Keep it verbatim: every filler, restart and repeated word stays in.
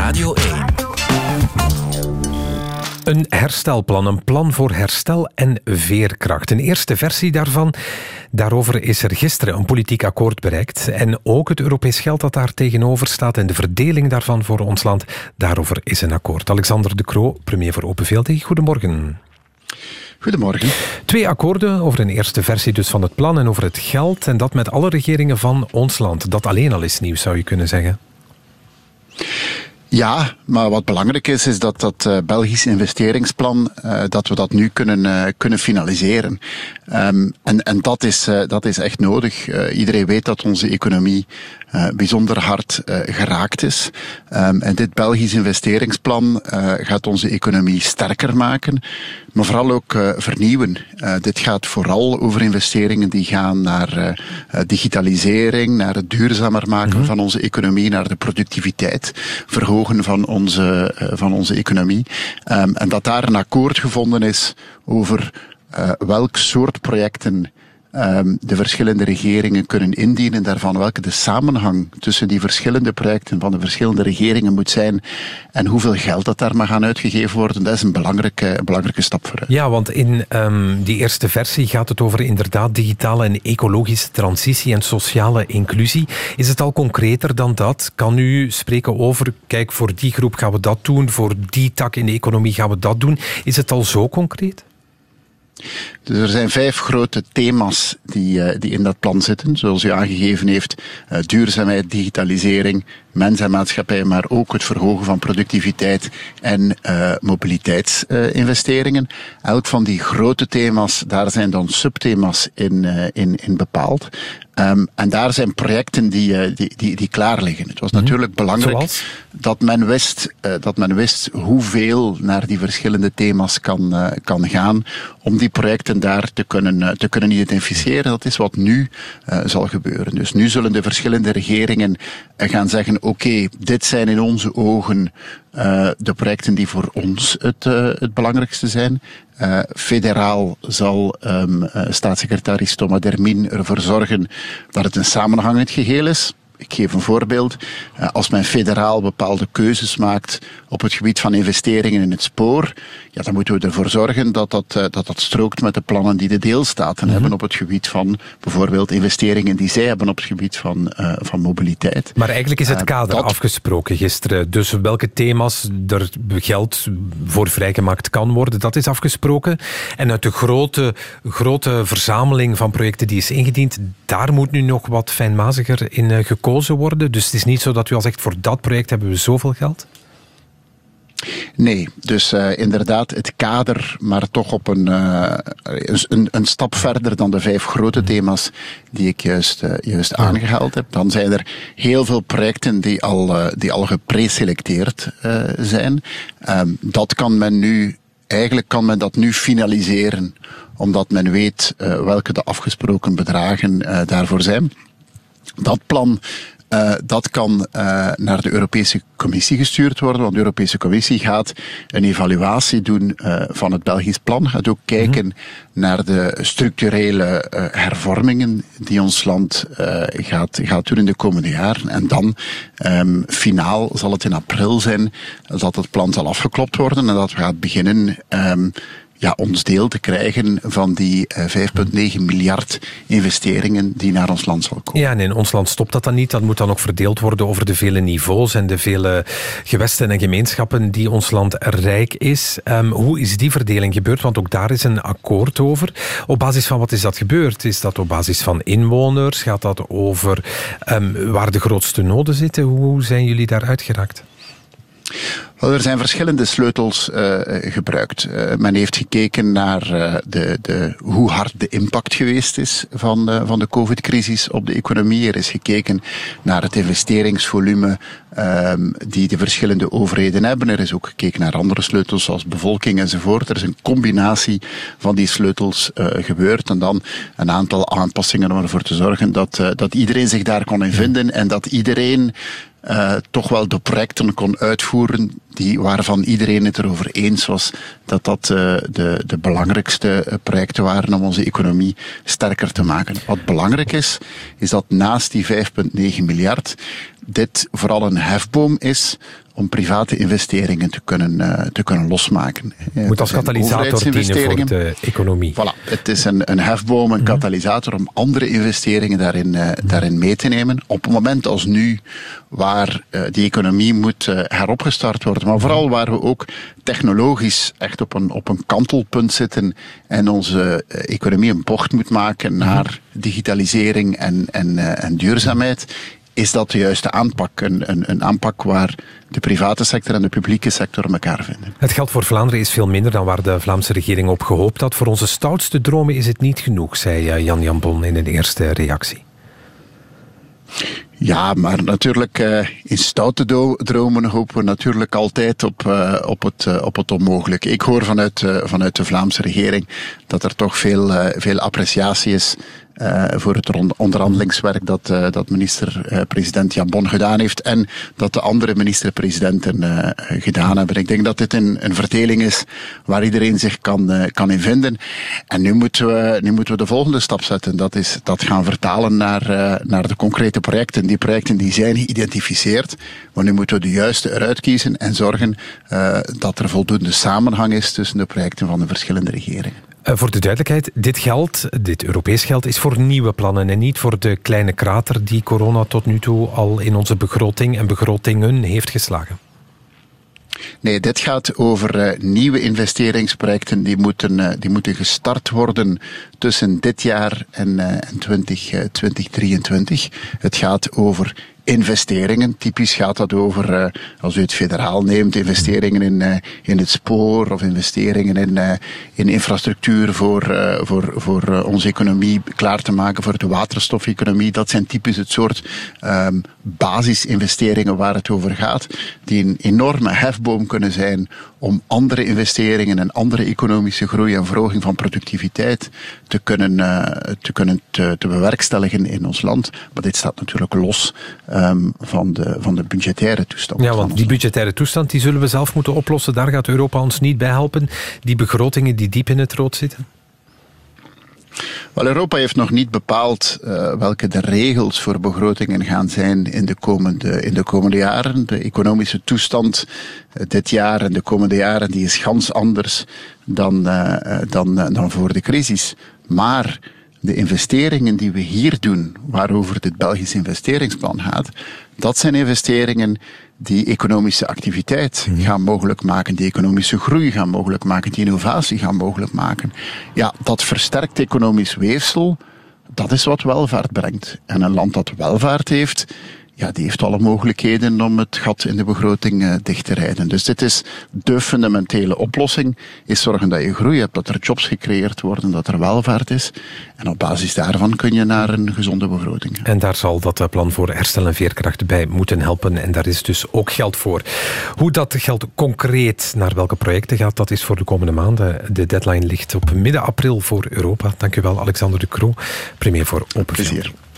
Radio één. Een herstelplan, een plan voor herstel en veerkracht. Een eerste versie daarvan, daarover is er gisteren een politiek akkoord bereikt. En ook het Europees geld dat daar tegenover staat en de verdeling daarvan voor ons land, daarover is een akkoord. Alexander De Croo, premier voor Open V L D, goedemorgen. Goedemorgen. Twee akkoorden over een eerste versie dus van het plan en over het geld. En dat met alle regeringen van ons land. Dat alleen al is nieuws, zou je kunnen zeggen. Ja, maar wat belangrijk is, is dat dat uh, Belgisch investeringsplan, uh, dat we dat nu kunnen, uh, kunnen finaliseren. Um, en en dat, is, uh, dat is echt nodig. Uh, iedereen weet dat onze economie uh, bijzonder hard uh, geraakt is. Um, en dit Belgisch investeringsplan uh, gaat onze economie sterker maken, maar vooral ook uh, vernieuwen. Uh, dit gaat vooral over investeringen die gaan naar uh, uh, digitalisering, naar het duurzamer maken mm-hmm. van onze economie, naar de productiviteit, verhogen van onze, uh, van onze economie. Um, en dat daar een akkoord gevonden is over uh, welk soort projecten Um, de verschillende regeringen kunnen indienen, daarvan welke de samenhang tussen die verschillende projecten van de verschillende regeringen moet zijn en hoeveel geld dat daar mag gaan uitgegeven worden, dat is een belangrijke, een belangrijke stap vooruit. Ja, want in um, die eerste versie gaat het over inderdaad digitale en ecologische transitie en sociale inclusie. Is het al concreter dan dat? Kan u spreken over, kijk, voor die groep gaan we dat doen, voor die tak in de economie gaan we dat doen. Is het al zo concreet? Dus er zijn vijf grote thema's die, uh, die in dat plan zitten. Zoals u aangegeven heeft, uh, duurzaamheid, digitalisering, mens en maatschappij, maar ook het verhogen van productiviteit en uh, mobiliteitsinvesteringen. Uh, Elk van die grote thema's, daar zijn dan subthema's in, uh, in, in bepaald. Um, en daar zijn projecten die, uh, die, die, die klaar liggen. Het was natuurlijk belangrijk Zoals? dat men wist, uh, dat men wist hoeveel naar die verschillende thema's kan, uh, kan gaan, om die projecten daar te kunnen, uh, te kunnen identificeren. Dat is wat nu uh, zal gebeuren. Dus nu zullen de verschillende regeringen uh, gaan zeggen, oké, okay, dit zijn in onze ogen uh, de projecten die voor ons het, uh, het belangrijkste zijn. Uh, federaal zal um, uh, staatssecretaris Thomas Dermien ervoor zorgen dat het een samenhangend geheel is. Ik geef een voorbeeld. Uh, als men federaal bepaalde keuzes maakt op het gebied van investeringen in het spoor, ja, dan moeten we ervoor zorgen dat dat, uh, dat, dat strookt met de plannen die de deelstaten mm-hmm. hebben op het gebied van bijvoorbeeld investeringen die zij hebben op het gebied van, uh, van mobiliteit. Maar eigenlijk is het kader uh, dat... afgesproken gisteren. Dus welke thema's er geld voor vrijgemaakt kan worden, dat is afgesproken. En uit de grote, grote verzameling van projecten die is ingediend, daar moet nu nog wat fijnmaziger in uh, gekomen worden. Dus het is niet zo dat u al zegt, voor dat project hebben we zoveel geld? Nee, dus uh, inderdaad het kader, maar toch op een, uh, een, een stap verder dan de vijf grote thema's die ik juist, uh, juist aangehaald heb. Dan zijn er heel veel projecten die al, uh, die al gepreselecteerd uh, zijn. Um, dat kan men nu, eigenlijk kan men dat nu finaliseren, omdat men weet uh, welke de afgesproken bedragen uh, daarvoor zijn. Dat plan, uh, dat kan uh, naar de Europese Commissie gestuurd worden, want de Europese Commissie gaat een evaluatie doen uh, van het Belgisch plan, gaat ook kijken mm-hmm. naar de structurele uh, hervormingen die ons land uh, gaat, gaat doen in de komende jaren. En dan, um, finaal, zal het in april zijn dat het plan zal afgeklopt worden en dat we gaan beginnen... Um, ja, ons deel te krijgen van die uh, vijf komma negen miljard investeringen die naar ons land zal komen. Ja, en in ons land stopt dat dan niet. Dat moet dan ook verdeeld worden over de vele niveaus en de vele gewesten en gemeenschappen die ons land rijk is. Um, hoe is die verdeling gebeurd? Want ook daar is een akkoord over. Op basis van wat is dat gebeurd? Is dat op basis van inwoners? Gaat dat over um, waar de grootste noden zitten? Hoe zijn jullie daar uitgeraakt? Wel, er zijn verschillende sleutels uh, gebruikt. Uh, men heeft gekeken naar uh, de, de, hoe hard de impact geweest is van, uh, van de COVID-crisis op de economie. Er is gekeken naar het investeringsvolume um, die de verschillende overheden hebben. Er is ook gekeken naar andere sleutels zoals bevolking enzovoort. Er is een combinatie van die sleutels uh, gebeurd en dan een aantal aanpassingen om ervoor te zorgen dat, uh, dat iedereen zich daar kon in vinden en dat iedereen Uh, toch wel de projecten kon uitvoeren die, waarvan iedereen het erover eens was dat dat uh, de, de belangrijkste uh, projecten waren om onze economie sterker te maken. Wat belangrijk is, is dat naast die vijf komma negen miljard dit vooral een hefboom is om private investeringen te kunnen, uh, te kunnen losmaken. Het moet als katalysator dienen voor de economie. Voilà, het is een, een hefboom, een katalysator om andere investeringen daarin, uh, daarin mee te nemen. Op een moment als nu, waar uh, die economie moet uh, heropgestart worden, maar vooral waar we ook technologisch echt op een, op een kantelpunt zitten en onze uh, economie een bocht moet maken naar digitalisering en, en, uh, en duurzaamheid, is dat de juiste aanpak. Een, een, een aanpak waar de private sector en de publieke sector elkaar vinden. Het geld voor Vlaanderen is veel minder dan waar de Vlaamse regering op gehoopt had. Voor onze stoutste dromen is het niet genoeg, zei Jan Jambon in een eerste reactie. Ja, maar natuurlijk, uh, in stoute do- dromen hopen we natuurlijk altijd op, uh, op, het, uh, op het onmogelijke. Ik hoor vanuit, uh, vanuit de Vlaamse regering dat er toch veel, uh, veel appreciatie is Uh, voor het onderhandelingswerk dat, uh, dat minister-president uh, Jambon gedaan heeft en dat de andere minister-presidenten uh, gedaan hebben. Ik denk dat dit een, een verdeling is waar iedereen zich kan, uh, kan in vinden. En nu moeten, we, nu moeten we de volgende stap zetten. Dat is dat gaan vertalen naar, uh, naar de concrete projecten. Die projecten die zijn geïdentificeerd, maar nu moeten we de juiste eruit kiezen en zorgen uh, dat er voldoende samenhang is tussen de projecten van de verschillende regeringen. Uh, voor de duidelijkheid, dit geld, dit Europees geld, is voor nieuwe plannen en niet voor de kleine krater die corona tot nu toe al in onze begroting en begrotingen heeft geslagen. Nee, dit gaat over uh, nieuwe investeringsprojecten die moeten, uh, die moeten gestart worden tussen dit jaar en, uh, en twintig, uh, twintig drieëntwintig. Het gaat over investeringen. Typisch gaat dat over, uh, als u het federaal neemt, investeringen in, uh, in het spoor of investeringen in, uh, in infrastructuur voor, uh, voor, voor uh, onze economie klaar te maken, voor de waterstofeconomie. Dat zijn typisch het soort um, basisinvesteringen waar het over gaat, die een enorme hefboom kunnen zijn om andere investeringen en andere economische groei en verhoging van productiviteit te kunnen, uh, te, kunnen te, te bewerkstelligen in ons land. Maar dit staat natuurlijk los um, van, de, van de budgettaire toestand. Ja, want die budgettaire toestand die zullen we zelf moeten oplossen. Daar gaat Europa ons niet bij helpen. Die begrotingen die diep in het rood zitten. Wel, Europa heeft nog niet bepaald uh, welke de regels voor begrotingen gaan zijn in de komende, in de komende jaren. De economische toestand uh, dit jaar en de komende jaren die is gans anders dan, uh, dan, uh, dan voor de crisis. Maar de investeringen die we hier doen, waarover dit Belgisch investeringsplan gaat, dat zijn investeringen die economische activiteit gaan mogelijk maken, die economische groei gaan mogelijk maken, die innovatie gaan mogelijk maken. Ja, dat versterkt economisch weefsel, dat is wat welvaart brengt. En een land dat welvaart heeft, ja, die heeft alle mogelijkheden om het gat in de begroting uh, dicht te rijden. Dus dit is de fundamentele oplossing, is zorgen dat je groei hebt, dat er jobs gecreëerd worden, dat er welvaart is. En op basis daarvan kun je naar een gezonde begroting gaan. En daar zal dat plan voor herstel en veerkracht bij moeten helpen. En daar is dus ook geld voor. Hoe dat geld concreet naar welke projecten gaat, dat is voor de komende maanden. De deadline ligt op midden april voor Europa. Dank u wel, Alexander De Croo, premier voor Open. Plezier.